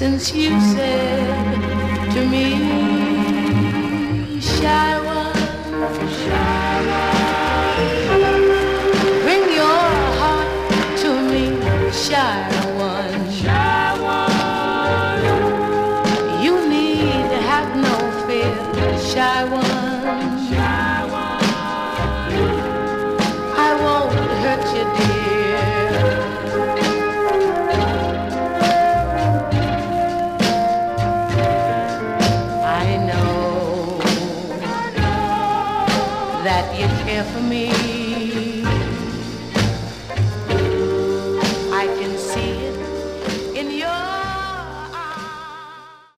since you said to me, shy one, bring your heart to me, shy one. You need to have no fear, shy one. I won't hurt you, dear. I know that you care for me.